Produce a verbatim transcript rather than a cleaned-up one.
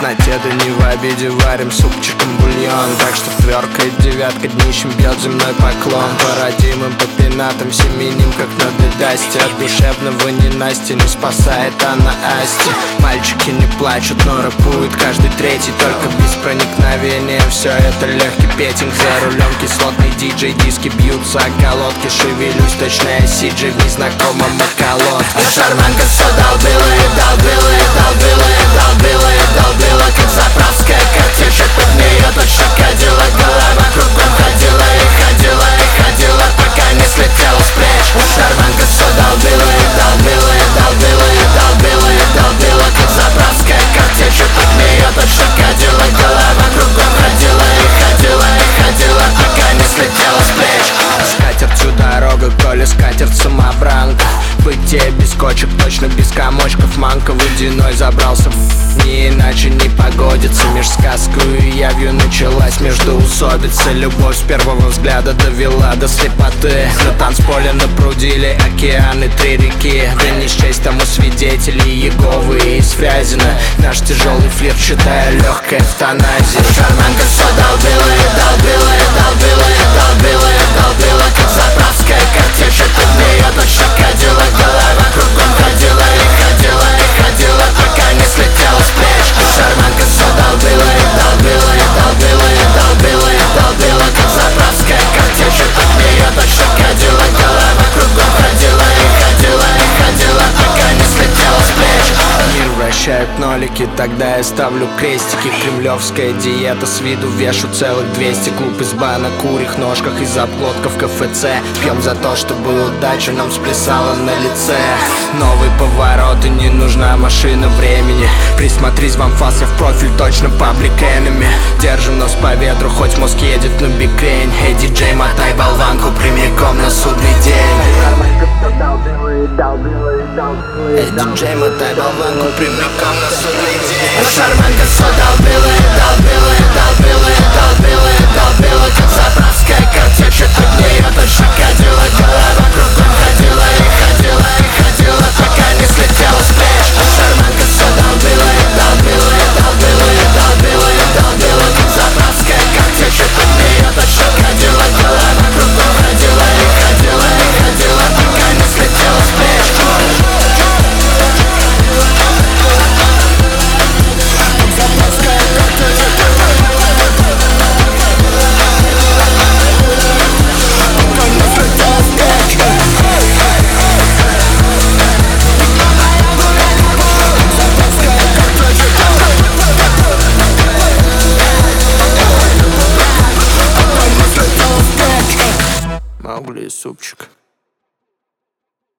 темноте, да не в обиде, варим супчиком бульон. Так что тверка и девятка днищем бьет земной поклон. По родимым, по пенатам семеним, как на дедасте. От душевного ненастья не спасает она Асти. Мальчики не плачут, но рэпует каждый третий, только без проникновения. Все это легкий петинг, за рулем кислотный диджей. Диски бьются о колодки, шевелюсь, точно я сиджей в незнакомом околотке. Шарманка все долбила и долбила и долбила и долбила и долбила, как заправская картечь. Под нее точно кадила, голова кругом ходила и ходила и ходила, пока не слетела с плеч. Шарманка все долбила и долбила и долбила и долбила и долбила, как заправская картечь. Под нее точно кадила, голова кругом ходила и ходила и ходила, пока не слетела с плеч. Скатертью дорога, коли скатерть самобранка. Бытие без кочек, точно без комочков. Манка водяной забрался, не иначе не погодится. Меж сказкою и явью началась междоусобица. Любовь с первого взгляда довела до слепоты. На танцполе напрудили океаны, три реки. Да не счесть тому свидетелей Иеговы и из Фрязино. Наш тяжелый флирт, считая легкой эвтаназией. Шарманка все долбила и долбила и долбила и долбила и долбила, как заправская картечь. Под нее точно кадила, голова кругом ходила и ходила и ходила, пока не слетела с плеч. Шарманка все долбила и долбила и долбила и долбила и долбила, как заправская картечь. Под нее точно кадила, голова кругом ходила и ходила и ходила, пока не слетела с плеч. Мир вращает нолики, тогда я ставлю крестики. Кремлевская диета, с виду вешу целых двести. Клуб изба на курьих ножках из обглотка в КФЦ. Пьем за то, чтобы удача нам сплясала на лице. Новый поворот и не нужна машина времени. Присмотрись, вам фасы в профиль, точно паблик энеми. Держим нос по ветру, хоть мозг едет на бикрень. Эй, диджей, мотай болванку прямиком на судный день. Эй, диджей, мотай болванку прямиком на судный день. Шарманка все долбила и долбила и долбила и долбила и долбила, как заправская картечь. Под нее точно кадила, голова кругом ходила и ходила и ходила, пока не слетела с плеч. Шарманка все долбила и долбила и долбила и долбила и долбила, как заправская картечь. Под нее точно кадила, голова кругом ходила и ходила и ходила, пока не слетела с плеч. Маугли и супчик.